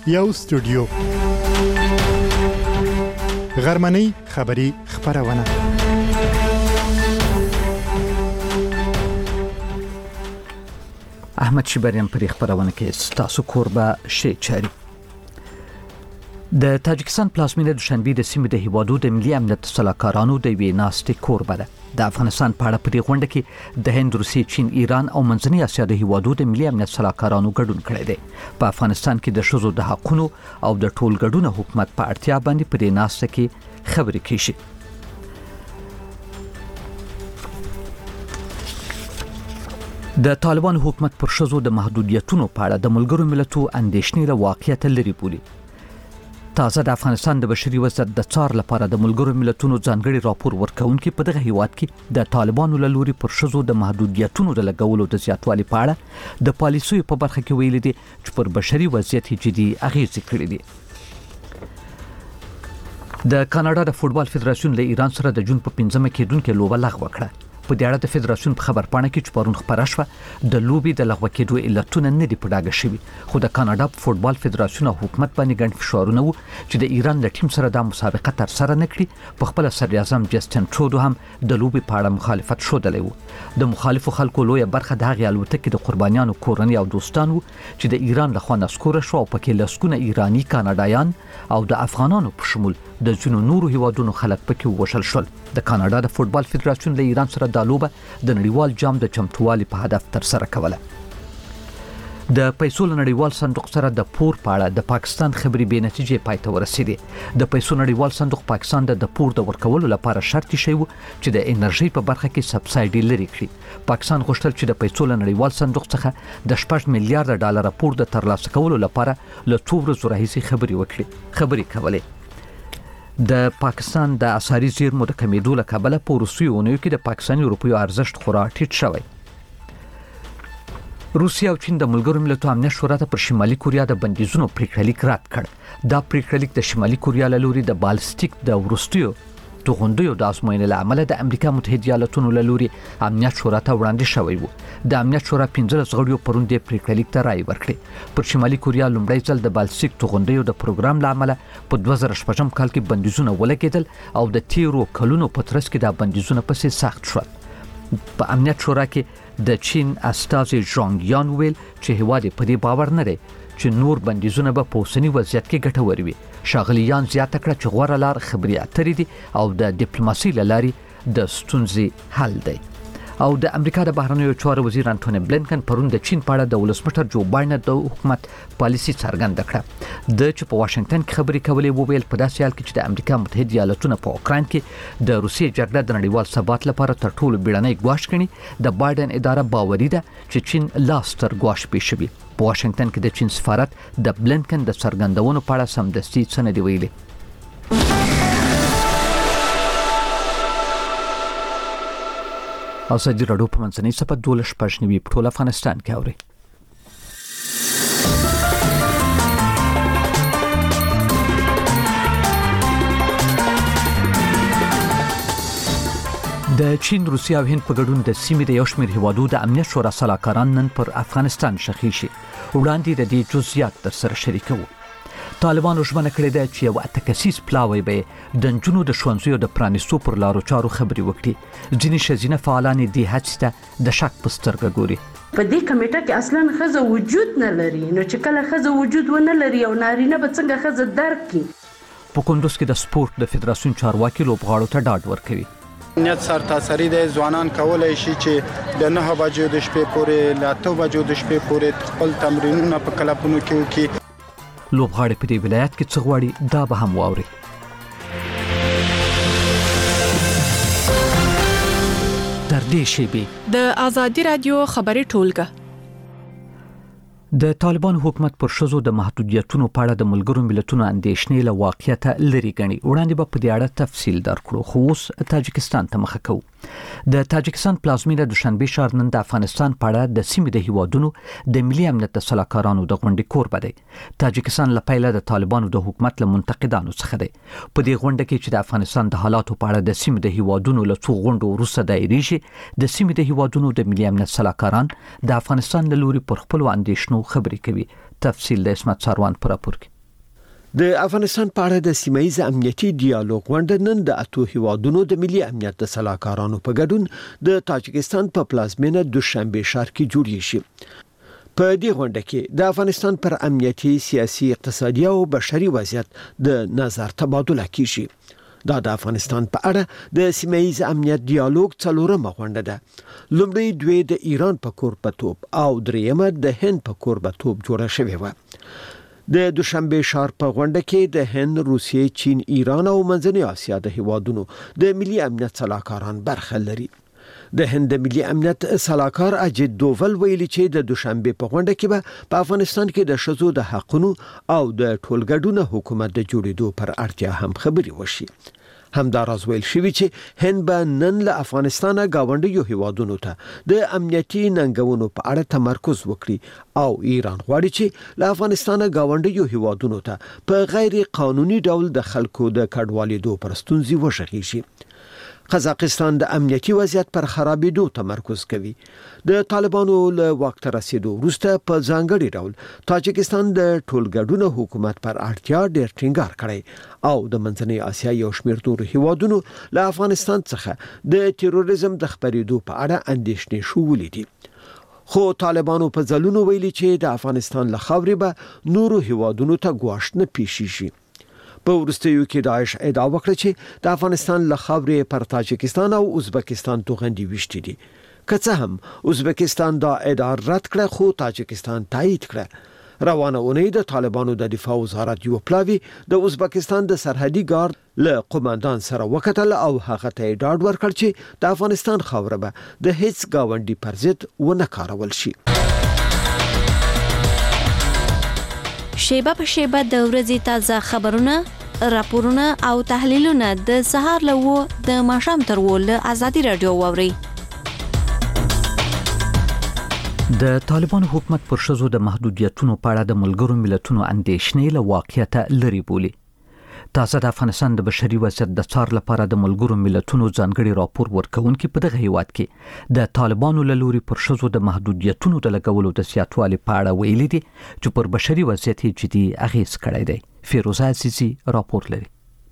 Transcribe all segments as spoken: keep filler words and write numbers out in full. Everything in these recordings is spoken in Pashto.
یو استودیو غرمنۍ خبری خبرونه. احمد شبریان پر خبرونه کې تاسو کوربه شي چاري. د تاجکستان پلازمینه دوشنبه د سیمې د هیوادو د ملي امنیت سلاکارانو د ویناستې کوربه ده. د افغانستان په اړه په دې غونډه کې د هند، روسیې، چین، ایران او منځنۍ اسیا د هیوادو د ملي امنیت سلاکارانو ګډون کړی دی. په افغانستان کې د ښځو د حقوقو او د ټولګډون حکومت په اړتیا باندې په دې ناسته کې خبرې کیږي. د طالبان حکومت پر ښځو د محدودیتونو په اړه د ملګرو ملتونو اندېښنې له واقعیت لري بولي. تازه د افغانستان د بشري وضعیت د څار لپاره د ملګرو ملتونو ځانګړي راپور ورکونکي په دغه هیواد کې د طالبانو له لوري پر ښځو د محدودیتونو د لګولو د زیاتوالي په اړه د پالیسیو په برخه کې ویلي دي چې پر بشري وضعیت جدي اغیزې کړې دي. د کاناډا د فوتبال فدراسیون له ایران سره د جون په پنځمه کې دونکو لوبه لغوه کړه. په دې اړه د فدراسیون په خبر پاڼه کې چې پرون خبره شوه د لوبي د لغوه کېدو علتونه نه دي په ډاګه شوي، خو د کاناډا فوتبال فدراسیون او حکومت باندې ګڼ فشارونه وو چې د ایران له ټیم سره د مسابقه تر سره نه کړي. په خپل صدر اعظم جسټین ټرودو هم د لوبي په اړه مخالفت ښودلی وو. د مخالفو خلکو لویه برخه د هغې الوتکې د قربانیانو کورنۍ او دوستان وو چې د ایران لخوا نسکوره شو او پکې لسګونه ایرانی، کاناډایان او د افغانانو په شمول د ځینو نورو هیوادونو خلک پکې ووژل شول. د کاناډا د فوتبال فدراسیون له ایران سره د لوبه د نړیوال جام د چمتووالي په هدف تر سره کوله. د پیسو نړیوال صندوق سره د پور په اړه د پاکستان خبري بې نتیجې پای ته ورسېدې. د پیسو نړیوال صندوق پاکستان د پور د ورکولو لپاره شرط شوی و چې د انرژي په برخه کې سبسایډي لري کړي. پاکستان غوښتل چې د پیسو نړیوال صندوق څخه د شپږ میلیارډ ډالر پور د ترلاسه کولو لپاره له څو ورځې راهیسې خبري وکړي خبري کولې. د پاکستان د اسعاري زیرمو د کمیدو له کبله په وروستیو اونیو کې د پاکستاني روپیو ارزښت خورا ټیټ شوی. روسیه او چین د ملګرو ملتونو امنیت شورا ته پر شمالي کوریا د بندیزونو پریکړه رد کړ. دا پریکړه د شمالي کوریا له لوري د بالستیک د وروستیو توغندیو د ازموینې له امله د امریکا متحده ایالاتونو له لوري امنیت شورا ته وړاندې شوی وو. د امنیت شورا پنځلس غړیو پرون د پریکړه ته رائے ورکړه. پر شمالي کوریا لومړی ځل د بالستیک توغندیو د پروګرام له امله په دوه زره شپږم کال کې بندیزونه ولګېدل او د تیرو کلونو په ترڅ کې د بندیزونه پسې سخت شول. په امنیت شورا کې د چین استازي ژانګ یان ویل چې هیواد په دې باور نه دی چې نور بندیزونه به په اوسني وضعیت کې ګټور وي. ښاغلي یان زیاته کړه چې غوره لار خبرې اترې دي او د ډیپلوماسۍ له لارې د ستونزې حل دی. او د امریکا د بهرنیو چارو وزیر انټونی بلینکن پرون د چین په اړه د ولسمشر جو بایدن د حکومت پالیسي څرګنده کړه. د چې په واشنگټن کې خبرې کولې وویل په داسې حال کې چې د امریکا متحده ایالاتونو په اوکراین کې د روسیې جګړه د نړیوال ثبات لپاره تر ټولو بیړنۍ ګواښ ګڼي، د بایدن اداره باوري ده چې چین لاس تر ګواښ پیښوي. په واشنگټن کې د چین سفارت د بلینکن د څرګندونو په اړه سمدستي څه نه دی ویلي. او سجی راډیو په منځنۍ صفحه دولس شپږ نوي په ټول افغانستان کې اوري. د چین، روسیې او هند په ګډون د سیمې د یو شمېر هیوادو د امنیت شورا سلاکاران نن پر افغانستان شخي شي. وړاندې د دې جزئیات در سره شریکو. طالبانو ژمنه کړې ده چې یو اته کسیز پلاوی به د نجونو د ښوونځیو د پرانیستو پر لارو چارو خبرې وکړي. ځینې ښځینه فعالان دې هڅې ته د شک په سترګه ګوري. په دې کمیټه کې اصلا ښځه وجود نه لري، نو چې کله ښځه وجود ونه لري او نارینه به څنګه ښځه درک کړي. په کندوز کې د سپورت د فدراسیون چارواکي لوبغاړو ته ډاډ ورکوي. نیت سرتاسري د ځوانان کولای شي چې د نه بجو د شپې پورې لا اته بجو د شپې پورې خپل تمرینونه په کلبونو کې وکړي. لوبغاړي په دې ولایت کې څه غواړي دا به هم واوري. تر دې شیبې د آزادي رادیو خبري ټولګه. د طالبان حکومت پر ښځو د محدودیتونو په اړه د ملګرو ملتونو اندېښنې له واقعیت لري ګڼي. وړاندې به په دې اړه تفصیل درکړو، خو اوس تاجکستان ته مخه کوو. د تاجکستان پلازمینه دوشنبه ښار نن د افغانستان په اړه د سیمې د هیوادونو د ملي امنیت د سلاکارانو د غونډې کوربه دی. تاجکستان له پیله د طالبانو د حکومت له منتقدانو څخه دی. په دې غونډه کې چې د افغانستان د حالاتو په اړه د سیمې د هیوادونو له څو غونډو وروسته دایریږي، د سیمې د هیوادونو د ملي امنیت سلاکاران د افغانستان له لوري پر خپلو اندېښنو خبرې کوي. تفصیل د اسمت ساروان پر راپور کې. د افغانستان په اړه د سیمایي امنیتي ډیالوګ غونډه نن د اتو هیوادونو د ملي امنیت د سلاکارانو په ګډون د تاجکستان په پلازمینه دوشنبه ښار کې جوړیږي شي. په دې غونډه کې د افغانستان پر امنیتي، سیاسي، اقتصادي او بشري وضعیت د نظر تبادله کیږي. دا د افغانستان په اړه د سیمایي امنیت ډیالوګ څلورمه غونډه ده. لومړی دوی د ایران په کوربتوب او دریمه د هند په کوربتوب جوړه شوې و. د دوشنبه ښار په غونډه کې د هند، روسیې، چین، ایران او منځنۍ اسیا د هیوادونو د ملي امنیت سلاکاران برخه لري. د هند ملي امنیت سلاکار اجید دوول ویلي چې د دوشنبه په غونډه کې به په افغانستان کې د شذو د حقونو او د ټولګډونه حکومت د جوړېدو پر اړتیا هم خبري وشي. همداراز ویل شوی چې هند به نن له افغانستانه گاونډیو هیوادونو ته د امنیتي ننګونو په اړه تمرکز وکړي او ایران غواړي چې له افغانستانه گاونډیو هیوادونو ته په غیر قانوني ډول د خلکو د کډوالېدو پر ستونزې وشغیږي. قزاقستان د امنیتي وضعیت پر خرابېدو تمرکز کوي. د طالبانو له واک ته رسیدو وروسته په ځانګړي ډول تاجکستان د ټولګډونه حکومت پر اړتیا ډېر ټینګار کړی او د منځنۍ اسیا یو شمېر نورو هیوادونو له افغانستان څخه د تروریزم د خپرېدو په اړه اندېښنې شولې دي. خو طالبانو په ځلونو ویلي چې د افغانستان له خاورې به نورو هیوادونو ته ګواښ نه پیښ شي. په وروستیو کې داعش ادعا وکړه چې د افغانستان له خاورې پر تاجکستان او ازبکستان توغندي وشتي دي. که څه هم ازبکستان دا ادعا رد کړه خو تاجکستان تایید کړه. روانه اونۍ د طالبانو د دفاع وزارت یو پلاوی د ازبکستان د سرحدي ګارد له قوماندان سره وکتل او هغه ته ډاډ ورکړ چې د افغانستان خاوره به د هیڅ گاونډي پر ضد ونه کارول شي. شیبه په شیبه د ورځې تازه خبرونه، راپورونه او تحلیلونه د سهار له و د ماښام تر و له ازادي رادیو واوري. د طالبانو حکومت پر شذو د محدودیتونو په اړه د ملګرو ملتونو اندېښنې له واقعیت لري بولي. تاسو د افغانستان د بشري وضعیت د څار لپاره د ملګرو ملتونو ځانګړي راپور ورکونکي په دغه هیواد کې د طالبانو له لوري پر شذو د محدودیتونو د لګولو د سیاتوالي په اړه ویلي دي چې پر بشري وضعیت جدي اغیز کړی دی. فیروزه عزیزی راپور لري.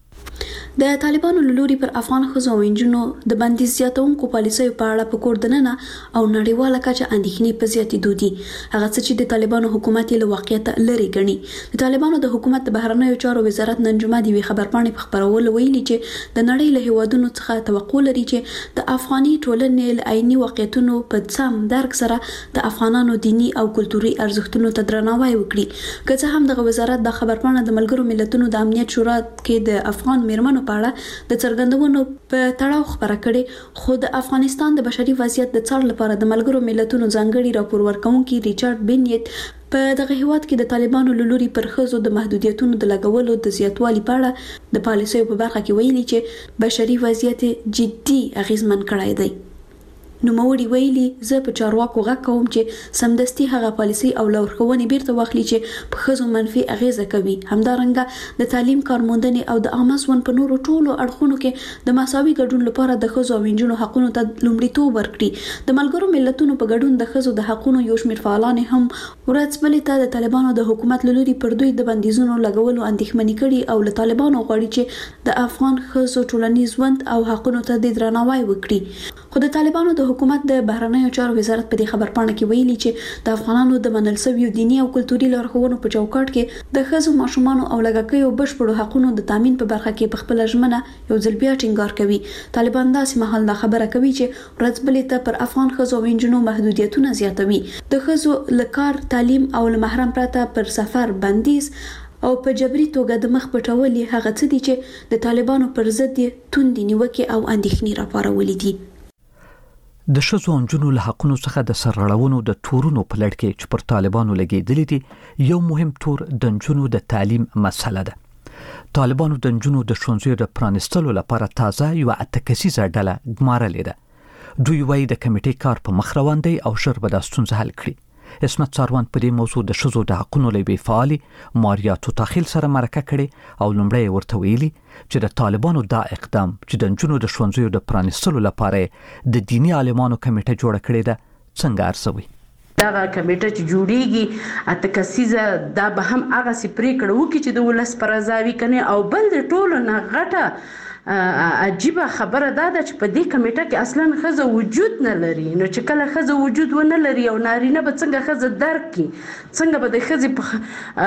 د طالبانو له لوري پر افغان ښځو او نجونو د بندیز زیاتونکو پالیسیو په اړه په کور دننه او نړیواله کچه اندېښنې په زیاتېدو دي. هغه څه چې د طالبانو حکومت له واقعیت لري ګڼي. د طالبانو د حکومت د بهرنیو چارو وزارت نن جمعه د خبرپاڼې په خبرولو ویلي چې د نړۍ له هیوادونو څخه توقع لري چې د افغاني ټولنې له عیني واقعیتونو په سم درک سره د افغانانو دینی او کلتوري ارزښتونو ته درناوی وکړي. که څه هم دغه وزارت د خبرپاڼه د ملګرو ملتونو د امنیت شورا کې د افغان میرمنو په اړه د څرګندونو په تړاو خبره کړې، خو د افغانستان د بشري وضعیت د څار لپاره د ملګرو ملتونو ځانګړي راپور ورکونکي ریچارډ بینیت په دغه هیواد کې د طالبانو له لوري پر ښځو د محدودیتونو د لګولو د زیاتوالي په اړه د پالیسیو په برخه کې ویلي چې بشري وضعیت جدي اغیزمن کړی دی. نوموړي ویلي زه په چارواکو غږ کوم چې سمدستي هغه پالیسي او لارښوونې بیرته واخلي چې په ښځو منفي اغیزه کوي. همدارنګه د تعلیم، کارموندنې او د عامه ژوند په نورو ټولو اړخونو کې د مساوي ګډون لپاره د ښځو او نجونو حقونو ته لومړیتوب ورکړي. د ملګرو ملتونو په ګډون د ښځو د حقونو یو شمېر فعالان هم ورځ بلې ته د طالبانو د حکومت له لوري پر دوی د بندیزونو لګولو اندېښمنې کړي او له طالبانو غواړي چې د افغان ښځو ټولنیز ژوند او حقونو ته د درناوی وکړي. خو د طالبانو د حکومت د بهرنیو چارو وزارت په دې خبرپاڼه کې ویلي چې د افغانانو د منل شویو دینی او کلتوري لارښوونو په چوکاټ کې د ښځو، ماشومانو او لږکیو بشپړو حقونو د تامین په برخه کې په خپل ژمنه یو ځل بیا ټینګار کوي. طالبان داسې مهال دا خبره کوي چې ورځ بلې ته پر افغان ښځو او نجونو محدودیتونه زیاتوي. د ښځو له کار، تعلیم او له محرم پرته پر سفر بندیز او په جبري توګه د مخ پټولې هغه څه دي چې د طالبانو پر ضد توندې نیوکې او اندېښنې راپارولې دي. د ښځو او نجونو له حقونو څخه د سرغړونو د تورونو په لړ کې چې پر طالبانو لګېدلي دي، یو مهم تور د نجونو د تعلیم مسله ده. طالبانو د نجونو د ښوونځیو د پرانیستلو لپاره تازه یوه اته کسیزه ډله ګمارلې ده. دوی وایي د کمیټې کار په مخ روان دی او ژر به دا ستونزه حل کړي. اسمت ساروان په دې موضوع د ښځو د حقونو له یوې فعالې ماریا توتاخیل سره مرکه کړې او لومړی یې ورته ویلي چې د طالبانو دا اقدام چې د نجونو د ښوونځیو د پرانیستلو لپاره د دیني عالمانو کمیټه جوړه کړې ده څنګه ارزوي. دغه کمیټه چې جوړیږي اته کسیزه دا به هم هغه سي پریکړه وکړي چې د ولس پر ازاوي کني او بل د ټولو نه غټه عجیبه خبره دا ده چې په دې کمیټه کې اصلا خزه وجود نه لري نو چې کله خزه وجود ونه لري او نارینه به څنګه خزه درک کی څنګه به د خزه په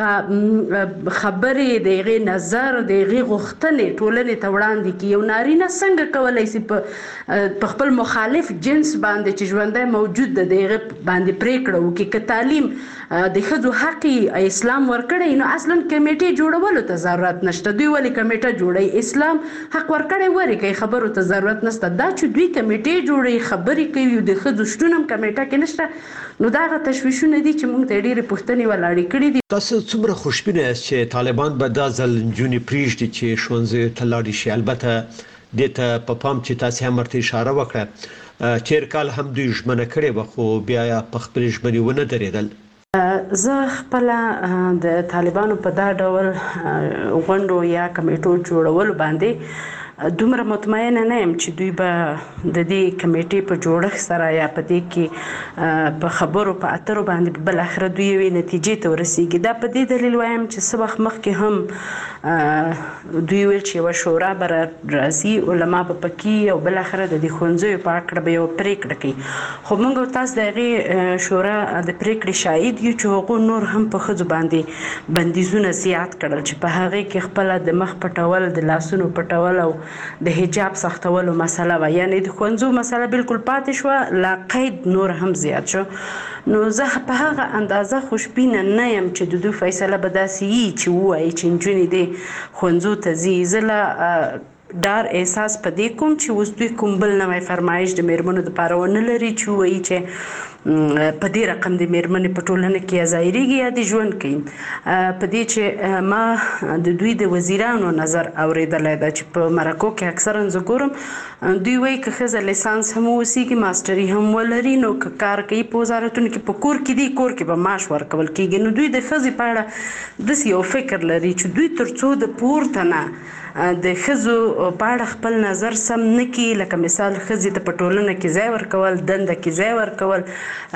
هغه خبرې د غي نظر د غي غوښتنې ټولنې ته وړاندې کی یو نارینه څنګه کولای شي په خپل مخالف جنس باندې چې ژوندۍ موجود ده دغه باندې پریکړه وکړي ک تعلیم د خزو حق اسلام ورکړي نو اصلا کمیټه جوړولو ته ضرورت نشته دوی ولې کمیټه جوړي اسلام حق ورکړي وری کوي خبرو ته ضرورت نشته دا چې دوی کمیټه جوړي خبرې کوي د خزو شتونم کمیټه کې نشته نو دا غا تشویشونه دي چې موږ ته ډېری پوښتنې ولاړې کړې دي تاسو څومره خوشبینه یاست چې طالبان به دا ځل جونی پریږدي چې ښوونځي ته لاړ شي البته دته په پام چې تاسو هم ورته اشاره وکړه چیر کال هم دوی ژمنه کړې و خو بیا په خپل ژمنې ونه درېدل زه خپل د طالبانو په دا ډول غونډو یا کمیټو جوړول باندې دومره مطمئنه نه یم چې دوی به د دې کمیټې په جوړښت سره یا په دې کې په خبرو په اترو باندې بل اخر دوی یو نتیجې ته ورسیږي دا په دې دلیل وایم چې سبق مخکې هم دوی ویل چې یو شورا بر راځي علما په پکې او بل اخر د دې خونځو په اړه به یو پریکړه کوي خو موږ تاسو دغه شورا د پریکړې شاهد یو چې هغه نور هم په خځو باندې بندیزونه زیات کړل چې په هغه کې خپل د مخ پټول د لاسونو پټول او د حجاب سختولو مسله و یعنی د خونځو مسله بالکل پاتې شو لا قید نور هم زیات شو نو زه په هغه اندازه خوشبینه نه یم چې د دوی فیصله به داسې وي چې وایي چې نجونې دې خونځو ته ځي زه له ډار احساس په دې کوم چې اوس دوی کوم بل نوی فرمایش د میرمنو دپاره ونه لري چې وایي چې په دې رقم د میرمنې په ټولنه کې ځایریږي یا د ژوند کوي په دې چې ما د دوی د وزیرانو نظر اوریدلی ده چې په مرکو کې اکثرا زه ګورم دوی وایي که ښځه لیسانس هم وسیږي ماسټري هم ولري نو که کار کوي په وزارتونو کې په کور کې دی کور کې به معاش ورکول کېږي نو دوی د ښځې په اړه داسې یو فکر لري چې دوی تر څو د پورته نه د ښځو په اړه خپل نظر سم نه کړي لکه مثال ښځې ته په ټولنه کې ځای ورکول دنده کې ځای ورکول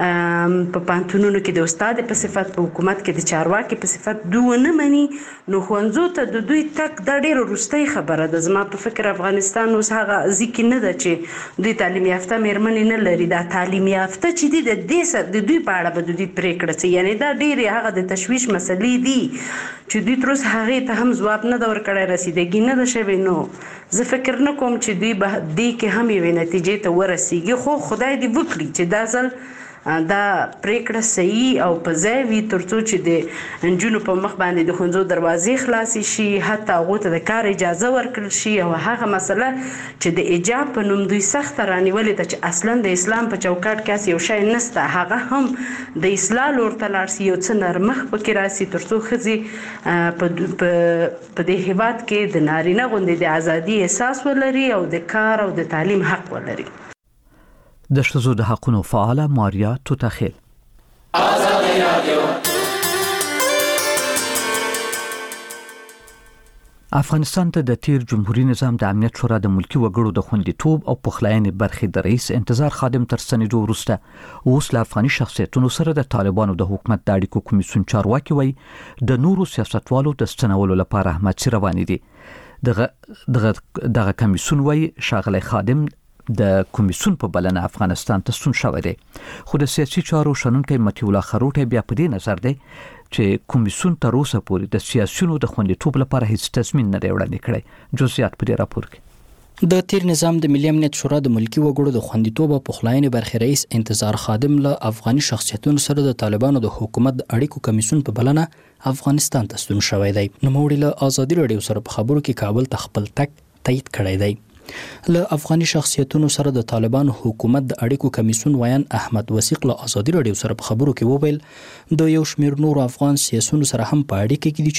په پوهنتونونو کې د استاد په صفت په حکومت کې د چارواکي په صفت دوی ونه مني نو ښوونځو ته د دوی تګ دا ډېره وروستۍ خبره ده زما په فکر افغانستان اوس هغه ځای نه ده چې دوی تعلیم یافته میرمنې نه لري دا تعلیم یافته چې دي د دې سره د دوی په اړه به د دوی پرېکړه څه یعنی دا ډېرې هغه د تشویش مسلې دي چې دوی تر اوسه هغې ته هم ځواب نه ده ورکړی رسیدګي نه ده شوې نو زه فکر نه کوم چې دوی به دې کې هم یوې نتیجې ته ورسیږي خو خدای دې وکړي چې دا ځل دا پریکړه صحیح او په ځای وي تر څو چې د نجونو په مخ باندې د ښوونځو دروازې خلاصې شي حتی هغو ته د کار اجازه ورکړل شي او هغه مسله چې د حجاب په نوم دوی سخته رانیولې ده چې اصلا د اسلام په چوکاټ کې هسې یو شی نسته هغه هم د اصلاح لور ته لاړ شي یو څه نرمښت پکې راسي تر څو ښځې په دې هېواد کې د نارینه غوندې د ازادي احساس ولري او د کار او د تعلیم حق ولري د ښځو د حقونو فعاله ماریا توتاخیل افغانستان ته د تیر جمهوریت نظام د امنیت شورا د ملکی وګړو د خوندیتوب او پخلاینې برخې د رئیس انتظار خادم تر ستنېدو وروسته اوس له افغاني شخصیتونو سره د طالبانو د حکومت د اړیکو کمیسیون چارواکي وایي د نورو سیاستوالو د ستنولو لپاره احمد روانې دي دغه دغه کمیسیون وایي ښاغلی خادم د کمیسیون په بلنه افغانستان ته ستون شوی دی خو د سیاسي چارو شنونکی مطیع الله خروټی بیا په دې نظر دی چې کمیسیون تر اوسه پورې د سیاسیونو د خوندیتوب لپاره هیڅ تضمین نه دی وړاندې کړی جزئیات په دې راپور کې د تیر نظام د ملي امنیت شورا د ملکی وګړو د خوندیتوب او پخلاینې برخې رئیس انتظار خادم له افغاني شخصیتونو سره د طالبانو د حکومت د اړیکو کمیسیون په بلنه افغانستان ته ستون شوی دی نوموړي له ازادي راډیو سره په خبرو کې کابل ته خپل تګ تایید کړی دی له افغاني شخصیتونو سره د طالبانو حکومت د اړیکو کمیسیون ویان احمد وثیق له ازادي راډیو سره په خبرو کې وویل د یو شمېر نورو افغان سیاسیونو سره هم په اړیکه کې دي چې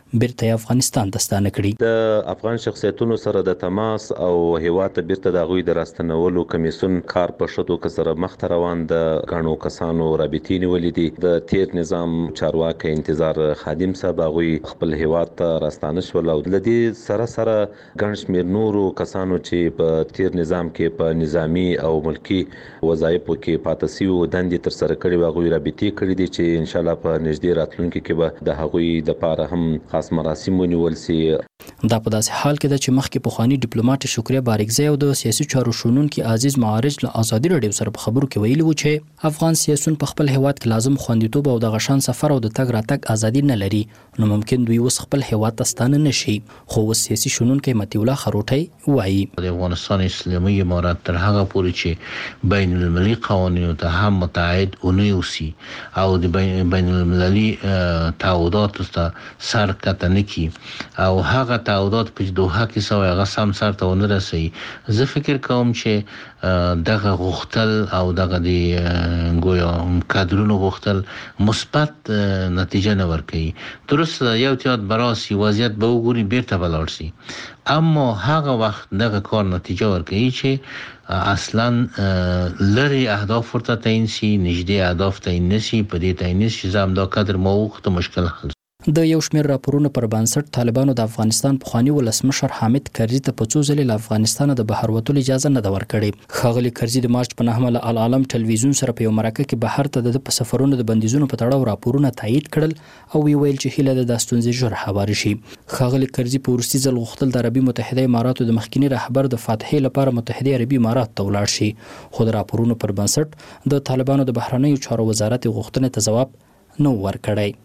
بیرته افغانستان ته ستانه کړي. د افغان شخصیتونو سره د تماس او هیواد بیرته د غوي د راستنولو کمیسون کار په شتو کسره مخ روان د غاڼو کسانو رابطې نیولې دي. د تیر نظام چارواکي انتظار خادم صاحب غوي خپل هیواد ته راستانه شول او د دې سره سره ګڼ شمېر نورو کسانو چې په تیر نظام کې په نظامی او ملکی وظایفو کې پاتې او دندې تر سره کړي واغوي رابطې کړي دي چې ان شاء الله په نږدې راتلونکي کې به د هغوی د پاره هم خاص مراسم ونیول سي. دا په داسې حال کې ده چې مخکې پخوانی ډیپلوماټ شکریه بارکزی او د سیاسي چارو شنونکي عزیز معارج له ازادي رادیو سره په خبرو کې ویلي و چې افغان سیاسيون په خپل هیواد کې لازم خوندیتوب او د غشان سفر او د تګ راتګ ازادي نه لري، نو ممکن دوی اوس خپل هیواد ته ستانه نشي. خو سیاسي شنونکي متي الله خروټي وایي د افغانستان اسلامي امارات تر هغه پورې چې بین المللي قوانینو ته هم متعهد ونی اوسي او د بین المللي تعهداتو ته سر کته نکي او هغه تعهدات په دوحه کې سوی هغه سم سر ته ونه رسي. زه فکر کوم چې دغه غوښتل او دغه د ګویا کادرونو غوښتل مثبت نتیجه نه ورکوي. درست یو تیات براسي وضعیت به وګوري بیرته بلار سي، اما هغه وخت دغه کار نتیجه ورکوي چې اصلا لري اهداف ورته تعین سي، نږدې اهداف تعین نشي. په دې تعین نشي زم دا کادر موقت مشکل حل. د یو شمېر راپورونو پر بنسټ طالبانو د افغانستان پخوانی ولسمشر حامد کرزي ته په څو ځلې له افغانستان د بهر وتلو اجازه نه ده ورکړې. ښاغلي کرزي د مارچ په نهمه له العالم ټلویزیون سره په یو مرکه کې بهر ته د په سفرونو د بندیزونو په تړاو راپورونه تایید کړل او ویل چې هیله ده د ستونزې ژر هوار شي. ښاغلي کرزي په وروستي ځل غوښتل د عربي متحده اماراتو د مخکینی رهبر د فاتحې لپاره متحده عربي امارات ته ولاړ شي، خو د راپورونو پر بنسټ د طالبانو د بهرنیو چارو وزارت غوښتنې ته ځواب نه ورکړی.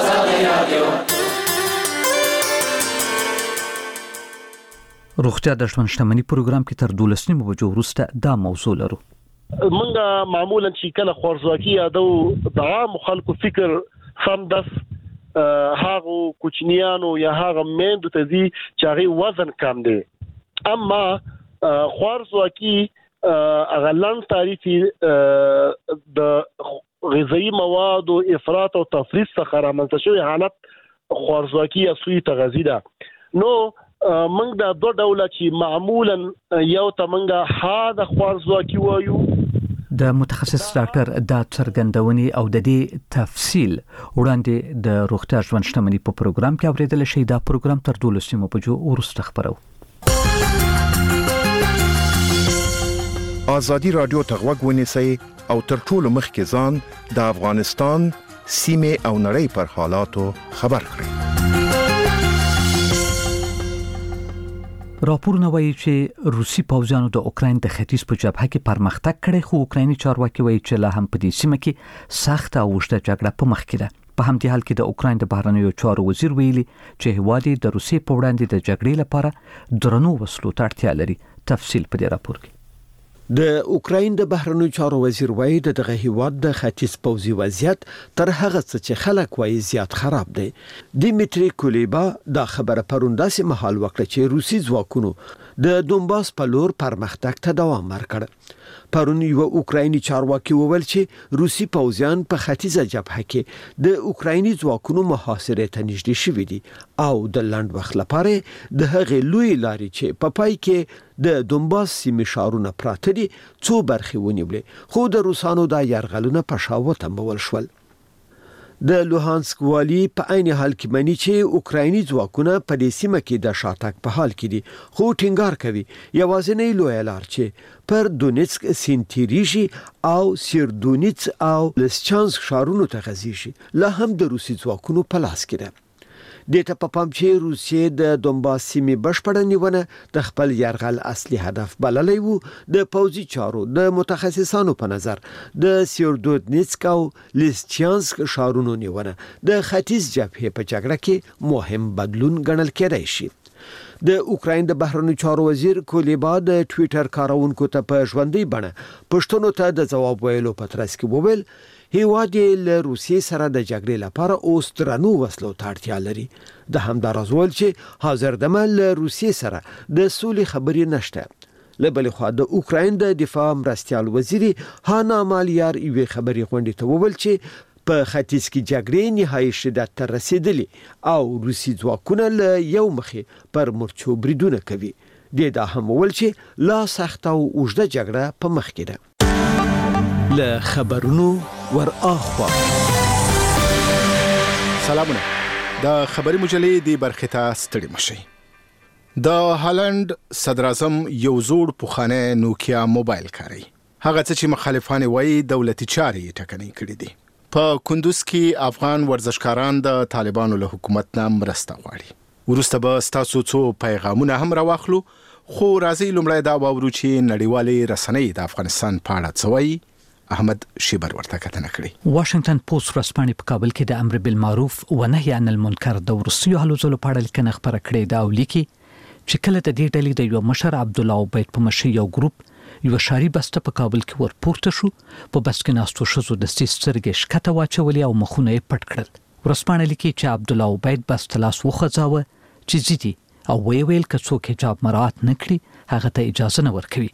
روغتیا د ژوند شتمنۍ پروګرام کې تر دولس نیمو بجو وروسته دا موضوع لرو. منګه معمولا چې کله خوارزواکي یادو د عام خلکو فکر سمدس هاغه کوچنیانو یا هاغه میندو ته دي چې هغه وزن کم دی، اما خوارزواکي اغلن تعریفي د غذایی مواد او افراط او تفریط څخه رامنځته شوی حالت خوارزواکي یا سوی تغذیه ده. نو منګ دا دوه ډوله چې معمولا یو ته منګه ها د خوارزواکي وایو. د متخصص ډاکټر د څرګندونې او د دې تفصیل وړاندې د روغتیا ژوند شتمنۍ په پروګرام کې اوریدل شي. دا پروګرام تر دولس نیمو بجو وروسته خبرو. ازادي رادیو ته غوږ ونیسئ او تر ټولو مخکې ځان د افغانستان سیمه او نړۍ پر حالاتو خبر کړئ. راپورونه وایي چې روسي پوځیانو د اوکراین د ختیځ په جبهه کې پرمختګ کړی، خو اوکرایني چارواکي وایي چې لا هم په دې سیمه کې سخت او اوږده جګړه په مخ کې ده. په همدې حال کې د اوکراین د بهرنیو چارو وزیر ویلي چې هیواد د روسي په وړاندې د جګړې لپاره درنو وسلو ته اړتیا لري. تفصیل په دې راپور کې. د اوکراین د بهرنیو چارو وزیر وایي د دغه هیواد د ختیځ پوځي وضعیت تر هغه څه چې خلک وایي زیات خراب دی. دیمیتری کولیبا دا خبره پرونداسي محل وکړه چې روسي ځواکونو د دونباس په لور پرمختګ ته دوام ورکړ. پرون یو اوکرایني چارواکي وویل چې روسي پوځیان په ختیځه جبهه کې د اوکرایني ځواکونو محاصره ته نږدې شوي دي او د لنډ وخت لپاره د هغې لوی لارې چې په پای کې د دونباس سیمې ښارونه پراته دي څو برخې ونیولې، خو د روسانو دا یرغلونه په شا وتمبول شول. د لوهانسک والی په عین حال کې مني چې اوکرایني ځواکونه په دې سیمه کې د شاتګ په حال کې دي، خو ټینګار کوي یوازینی لوی لار چې پر دونیتسک سینتیریشي او سیردونیتس او لسچانسک ښارونو ته غځي شي لا هم د روسي ځواکونو په لاس کې ده. د ته په پام چې روسیې د دونباس سیمې بشپړه نیونه د خپل یرغل اصلي هدف بللی وو، د پوځي چارو د متخصصانو په نظر د سیردونیتسک او لیسچانسک ښارونو نیونه د ختیځ جبهې په جګړه کې مهم بدلون ګڼل کېدای شي. د اوکراین د بهرنیو چارو وزیر کولیبا د ټوئیټر کارونکو ته په ژوندۍ بڼه پښتنو ته د جواب ویلو په ترڅ کې وویل هیواد له روسیې سره د جګړې لپاره اوس درنو وسلو ته اړتیا لري. د همداراز ویل چې حاضر دمه له روسیې سره د سولې خبرې نشته. له بلې خوا د اوکراین د دفاع مرستیال وزیر هانا مالیار یوې خبرې غونډې ته وویل چې په ختیځ کې جګړې نهایي شدت ته رسیدلې او روسي ځواکونه له یو مخې پر مرچو بریدونه کوي. د دا هم ول چې لا سخت او اوږده جګړه په مخ کې ده. له خبرونو ور اخوا سلامونه. د خبري مجلې دی برخه ته ستړي مشي. د هالند صدر اعظم یو زوړ پوخانه نوکیا موبایل کاروي. هغه څه چې مخالفان وایي دولتي چارې ټکنۍ کړې دي. په کندوز کې افغان ورزشکاران د طالبانو له حکومت نه مرسته غواړي. ورسته به تاسو څو پیغامونه هم راوخلو، خو راځي لومړی دا واورو چې نړیوالې رسنۍ د افغانستان په اړه څه وایي. احمد شیبر ورته کتنه کړې. واشنگټن پوسټ ورځپاڼې په کابل کې د امر بالمعروف و نهي عن المنکر د وروستیو هلو ځلو په اړه لیکنه خپره کړې ده او لیکي چې کله د دې ډلې د یو مشر عبد الله عبید په مشر یو ګروپ یو شاري بسته په کابل کې ورپورته شو، په بس کې ناستو شزو د سترګې شکته واچولې او مخونه یې پټ کړل. ورځپاڼه لیکي چې عبد الله عبید بس تلاس وخځاوه چې زیدي او وی ویل که څوک حجاب مراعات نه کړي هغه ته اجازه نه ورکوي.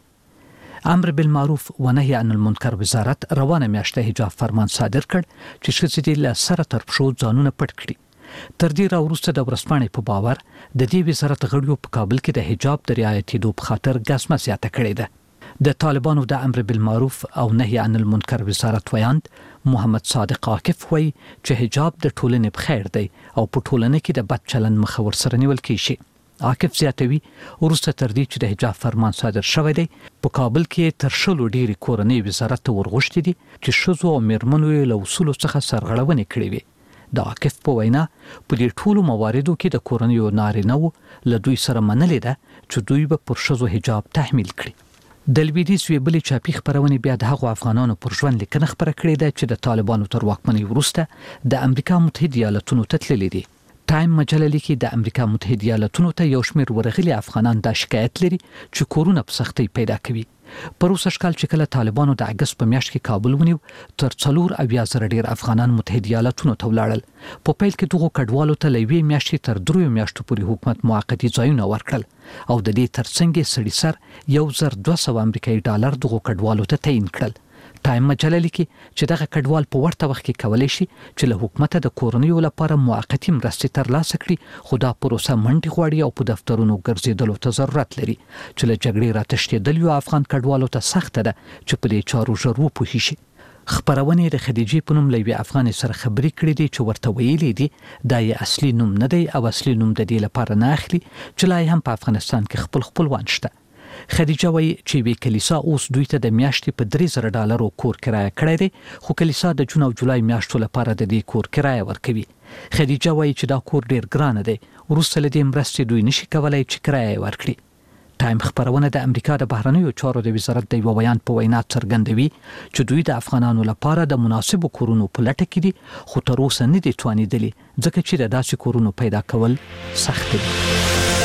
امر بالمعروف و نهي عن المنکر وزارت روانه میاشته حجاب فرمان صادر کړ چې ښځې دې له سره تر پښو ځانونه پټ کړي. تر دې راوروسته د ورځپاڼې په باور د دې وزارت غړیو په کابل کې د حجاب د رعایتېدو په خاطر ګزمه زیاته کړې ده. د طالبانو د امر بالمعروف او نهي عن المنکر وزارت ویاند محمد صادق عاکف وایي چې حجاب د ټولنې په خیر دی او په ټولنه کې د بد چلند مخه ورسره نیول کیږي. عاکف زیاتوي ورسته تر دې چې د حجاب فرمان صادر شوی دی په کابل کې تر شلو ډېری کورنۍ وزارت ته ورغوښتي دي چې ښځو او میرمنو یې له اصولو څخه سرغړونې کړې وي. د عاکف په وینا په دې ټولو مواردو کې د کورنیو نارینه‌و له دوی سره منلې ده چې دوی به پر ښځو حجاب تحمیل کړي. د لویدیځ یوې بلې چاپي خپرونې بیا د هغو افغانانو پر ژوند لیکنه خپره کړې ده چې د طالبانو تر واکمنۍ وروسته د امریکا متحده ایالتونو ته تللي دي. ټایم مجله لیکي د امریکا متحده ایالتونو ته یو شمېر ورغلي افغانان دا شکایت لري چې کورونه په سختۍ پیدا کوي. پروسه شکال چې کله طالبانو د اگست په میاشت کې کابل ونیو تر څلور اویا زره ډیر افغانان متحده ایالتونو ته ولاړل. په پیل کې دغو کډوالو ته له یوې میاشتې تر دریو میاشتو پورې حکومت موقتي ځایونه ورکړل او د دې ترڅنګ سړي سر یو زر دوه سوه امریکایي ډالر دغو کډوالو ته تعیین کړل. ټایم مجله لیکي چې دغه کډوال په ورته وخت کې کولی شي چې له حکومته د کورنیو لپاره موقتي مرستې ترلاسه کړي، خو دا پروسه منډې غواړي او په دفترونو ګرځېدلو ته ضرورت لري چې له جګړې راتښتېدلیو افغان کډوالو ته سخته ده چې په دې چارو ژر وپوهې شي. خپرونې د خدیجې په نوم له یوې افغانې سره خبرې کړې دي چې ورته ویلي دي دا یې اصلي نوم نه دی او اصلي نوم د دې لپاره نه اخلي چې لا هم په افغانستان کې خپل خپلوان شته. خدیجه وایي چې وی کلیسا اوس دوی ته د میاشتې په درې زره ډالرو کور کرایه کړی دی، خو کلیسا د جون او جولای میاشتو لپاره د دې کور کرایه ورکوي. خدیجه وایي چې دا کور ډیر ګران دی، وروسته له دې مرستې دوی نشي کولای چې کرایه ورکړي. ټایم خبرونه د امریکا د بهرنیو چارو د وزارت د یو بیان په وینا څرګندوي چې دوی د افغانانو لپاره د مناسبو کورونو په لټه کې دي، خو تر اوسه نه دي توانېدلي ځکه چې د داسې کورونو پیدا کول سخت دي.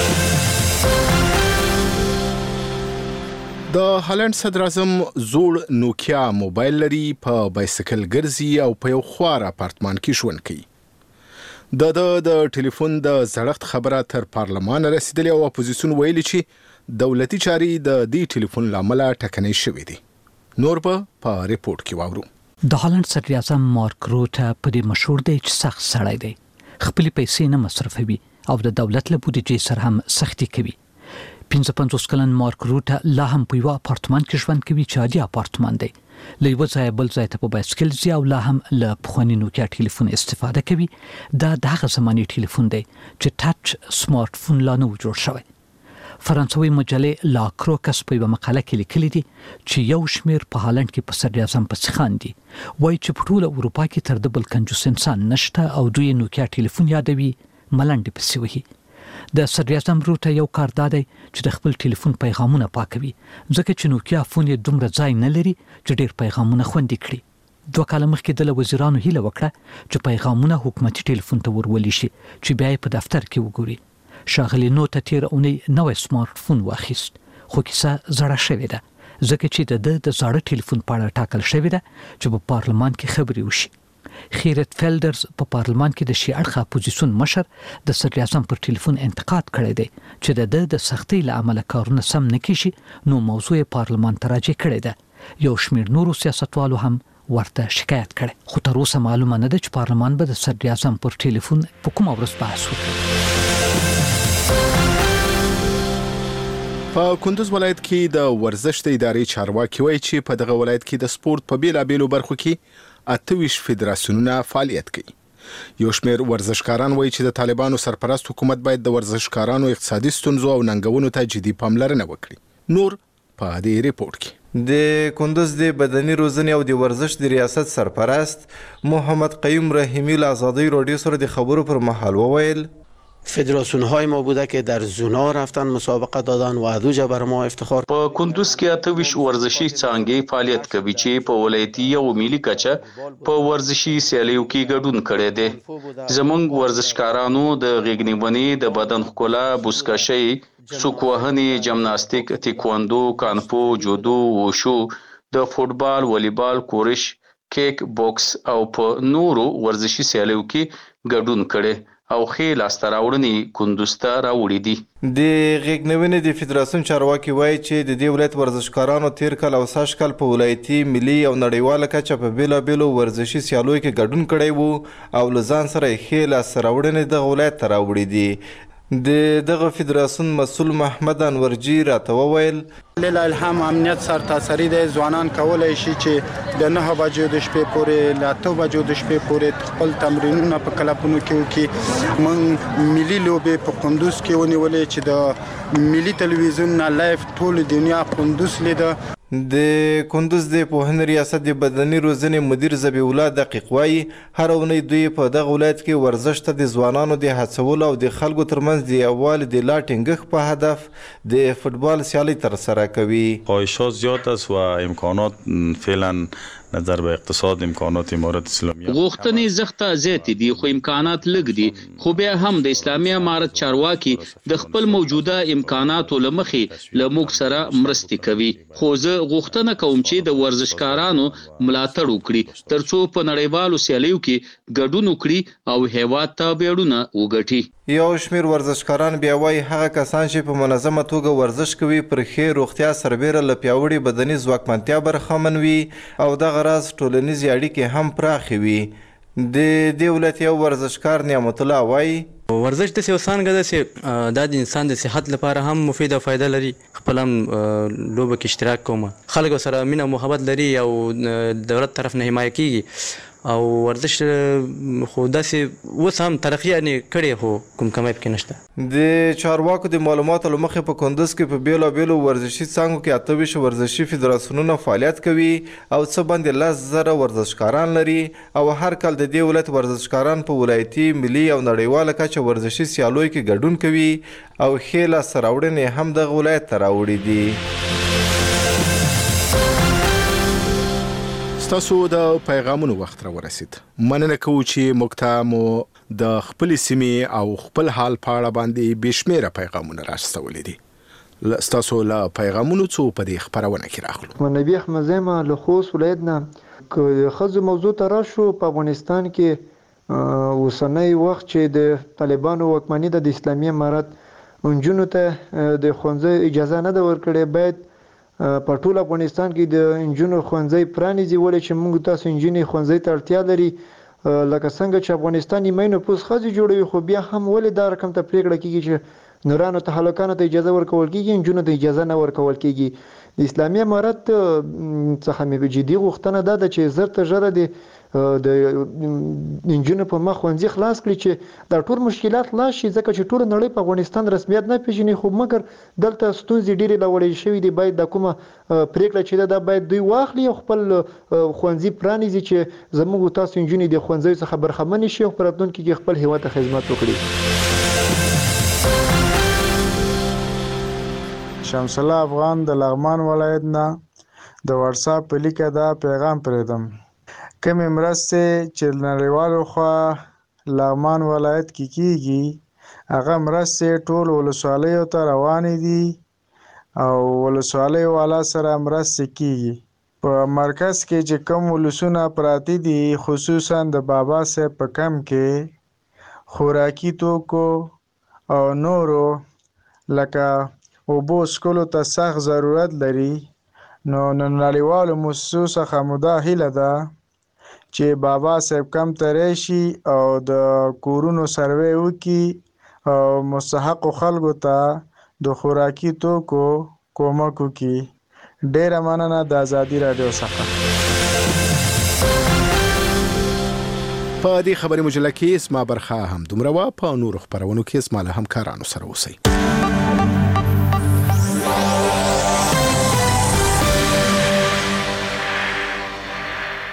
د هالند صدر اعظم زوړ نوکیا موبایل لري، په بایسکل ګرځي او په یو خوار اپارتمان کې ژوند کوي. د د د ټلیفون د زړښت خبره تر پارلمان رسیدلې او اپوزیسیون ویلي چې دولتي چارې د دې ټلیفون لامل ټکنۍ شوې دي. نور به په ریپورت کې واورو. د هالند صدر اعظم مارک روټه په دې مشهور دی چې سخت سړی دی، خپل پیسې نه مصرفوي او د دولت له بودیجې سره هم سختی کوي. پنځه پنځوس کلن مارک روټه لا هم په یو اپارتمان کې ژوند کوي چې عادي اپارتمان دی. له یو ځای بل ځای ته په بایسکل ځي او لا هم له پخواني نوکیا ټلیفون استفاده کوي. دا د هغه زماني ټلیفون دی چې ټچ سمارټ فون لا نه و جوړ شوی. فرانسوي مجلې لا کروکس په یوه مقاله کې لیکلي دي چې یو شمېر په هالند کې په صدر اعظم پسې خاندي، وایي چې په ټوله اروپا کې تر د بل کنجوس انسان نشته او دوی نوکیا ټلیفون یادوي ملنډې پسې وهي. د صدر اعظم روټه یو کار دا دی چې د خپل ټلیفون پیغامونه پاکوي ځکه چې نوکیا فون یې دومره ځای نه لري چې ډیر پیغامونه خوندي کړي. دوه کاله مخکې د وزیرانو هیله وکړه چې پیغامونه حکومتي ټلیفون ته ورولي شي چې بیا یې په دفتر کې وګوري. شاغلی نوته تیر اونۍ نوې سمارټ فون واخیست، خو کیسه زړه شوې ده ځکه چې د د زاړه ټلیفون په اړه ټاکل شوې ده چې په پارلمان کې خبرې وشي. خیرت فیلډرز په پارلمان کې د شي اړخه اپوزیسیون مشر د صدر اعظم پر ټلیفون انتقاد کړی دی چې د د د سختۍ له امله کارونه سم نه کیږي، نو موضوع پارلمان ته راجع کړی ده. یو شمېر نورو سیاستوالو هم ورته شکایت کړي، خو تر اوسه معلومه نه ده چې پارلمان به د صدر اعظم پر ټلیفون په کومه ورځ بحث وکړي. په کندوز ولایت کې د ورزش د ادارې چارواکي وایي چې په دغه ولایت کې د سپورت په بیلابېلو برخو کې اته ویشت فدراسیونونه فعالیت کوي. یو شمېر ورزشکاران وایي چې د طالبانو سرپرست حکومت باید د ورزشکارانو اقتصادي ستونزو او ننګونو ته جدي پاملرنه وکړي. نور په دې ریپورت کې د کندوز د بدني روزنې او د ورزش د ریاست سرپرست محمد قیوم رحیمی له آزادی رادیو سره د خبرو پر مهال وویل فدراسیون های ما بوده که در زونا رفتن مسابقه دادن و ادوجه بر ما افتخار. په کندوز کې اته ویشت ورزشي څانګې فعالیت کوي چې په ولایتي او ملي کچه په ورزشي سیالیو کې ګډون کړي دي. زمونږ ورزشکارانو د غېږنیونې، د بدن ښکلا، بوسکشۍ، سوک وهنې، جمناستیک، تیکواندو، کانفو، جودو، وشو، د فوټبال، والیبال، کورش، کیک بوکس او په نورو ورزشي سیالیو کې ګډون کړي او ښې لاسته راوړنې کندوز ته راوړي دي. د غېږنیونې د فدراسیون چارواکي وایي چې د دې ولایت ورزشکارانو تیر کال او سږ کال په ولایتي، ملي او نړیواله کچه په بیلابېلو ورزشي سیالیو کې ګډون کړی وو او له ځان سره یې ښې لاسته راوړنې دغه ولایت ته راوړي دي. د دغه فدراسیون مسؤل محمد انورجی راته وویل لیلا الهام امنیت سرتاسري د ځوانان کولای شي چې د نه بجو د شپې پورې لا تو بجو د شپې پورې خپل تمرینونه په کلبونو کې وکړي. من ملي لوبې په کندوز کې ونیولې چې د ملي تلویزیون نه لایف ټول دنیا کندوز لیده. د کندوز د پوهنې ریاست د بدني روزنې مدیر ذبیح الله دقیق وایي هر اونۍ دوی په دغه ولایت کې ورزش ته د ځوانانو د هڅولو او د خلکو ترمنځ د یووالي د لا ټینګښت په هدف د فوټبال سیالۍ ترسره کوي. خواهشات زیاد است و امکانات فعلا نظر به اقتصاد امکانات امارت اسلامیه غوښتنې زخته زیات دي خو امکانات لږ دي، خو بیا هم د اسلامي امارت چارواکي د خپل موجوده امکاناتو لمخې له موږ سره مرستې کوي. خو زه غوښتنه کوم چې د ورزشکارانو ملاتړ وکړي ترڅو په نړیوالو سیالیو کې ګډون وکړي او هیواد ته بیړونه وګټي. یو شمېر ورزشکاران بیا وایي هغه کسان چې په منظمه توګه ورزش کوي پر ښې روغتیا سربیره له پیاوړې بدني ځواکمنتیا برخمن وي او دغه راز ټولنیزې اړیکې هم پراخې وي. د دې ولایت یو ورزشکار نعمت الله وایي ورزش داسې یو څانګه ده چې دا د انسان د صحت لپاره هم مفید او فایده لري. خپل هم لوبه کې اشتراک کوم، خلک سره مینه او محبت لري او دولت طرف نه حمایه کیږي او ورزش خو داسې اوس هم ترقي یعنې کړې خو کوم کمی پکې نشته. د چارواکو د معلوماتو له مخې په کندوز کې په بیلابېلو ورزشي څانګو کې اته ویشت ورزشي فدراسیونونه فعالیت کوي او څه باندې لس زره ورزشکاران لري او هر کال د دې ولایت ورزشکاران په ولایتي، ملي او نړیواله کچه ورزشي سیالیو کې ګډون کوي او ښې لاسته راوړنې هم دغه ولایت ته راوړي دي. تاسو د پیغامونو وخت را ورسید. مننه کوو چې موږ ته مو د خپل سیمې او خپل حال په اړه باندې بشمیره پیغامونه راستولې دي. تاسو له پیغامونو څو په دې خبرونه کې راغلو. منبي احمد زما له خوست ولایت نه خزو موضوع ته راشو. په افغانستان کې اوسنۍ وخت چې د طالبانو واکمني د اسلامي امارت انجونو ته د ښوونځي اجازه نه ده ورکړې، باید په ټول افغانستان کې د انجونو ښوونځي پرانیزي، ولې چې موږ تاسو انجونې ښوونځي ته اړتیا لري. لکه څنګه چې افغانستان نیمه نفوس ښځې جوړوي، خو بیا هم ولې دا رقم ته پرېکړه کېږي چې نورانو ته هلکانو ته اجازه ورکول کېږي، انجونو ته اجازه نه ورکول کېږي. د اسلامي امارت څخه مې جدي غوښتنه دا ده چې زر تر ژره د د انجونو په مخ ښوونځي خلاص کړي چې دا ټول مشکلات خلاص شي، ځکه چې ټول نړۍ په افغانستان رسمیت نه پیژني، خو مګر دلته ستونزې ډېرې راوړل شوي دي. باید دا کومه پرېکړه چې ده دا باید دوی واخلي او خپل ښوونځي پرانیزي چې زموږ تاسو انجونې د ښوونځیو څخه برخمنې شي او په راتلونکي کې خپل هېواد ته خدمت وکړي. شمس الله افغان د لغمان ولایت نه د واتساپ په لیکه دا پیغام پرېږدم. کومې مرستې چې نړیوالو خوا لغمان ولایت کې کیږي هغه مرستې ټول ولسوالیو ته روانې دي او ولسوالیو والا سره مرستې کیږي. په مرکز کې چې کوم ولسونه پراته دي خصوصا د بابا صاحب په کم کې خوراکي توکو او نورو لکه اوبو څښلو ته سخت ضرورت لري، نو نړیوالو مؤسسو څخه مو دا هیله ده چې بابا صاحب کم ته راشي او د کورونو سروې وکړي او مستحقو خلکو ته د خوراکي توکو کومک وکړي. ډیره مننه د ازادي رادیو څخه. په دې خبري مجله کې اسما برخه هم دومره وا، په نورو خبرونو کې اسما له همکارانو سره اوسئ.